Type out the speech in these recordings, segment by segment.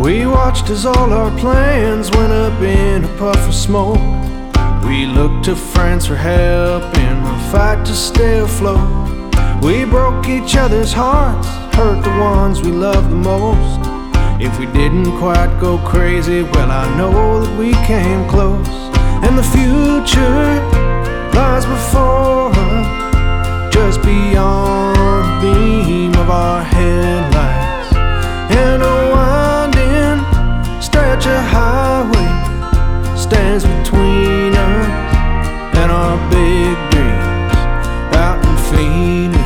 We watched as all our plans went up in a puff of smoke. We looked to friends for help in the fight to stay afloat. We broke each other's hearts, hurt the ones we loved the most. If we didn't quite go crazy, well, I know that we came close. And the future lies before us, just beyond the beam of our headlights. And a winding stretch of highway stands between us and our big dreams out in Phoenix.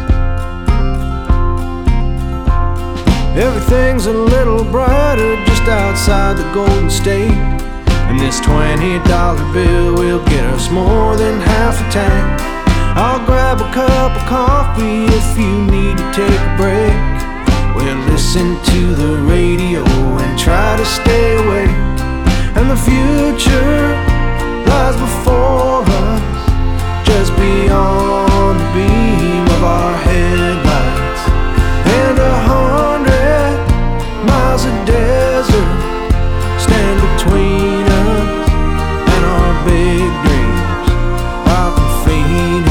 Everything's a little brighter just outside the Golden State, and this $20 bill will get us more than half a tank. I'll grab a cup of coffee if you need to take a break. We'll listen to the radio and try to stay awake. And the future lies before us, just beyond the beam of our headlights. And 100 miles of desert stand between us and our big dreams out in Phoenix.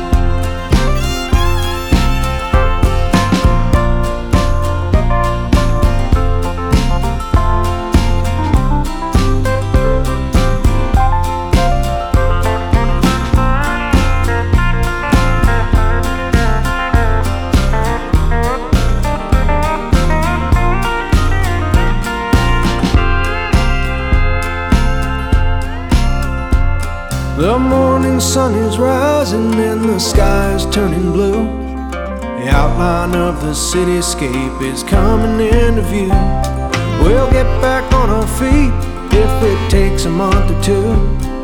The morning sun is rising and the sky is turning blue. The outline of the cityscape is coming into view. We'll get back on our feet if it takes a month or two.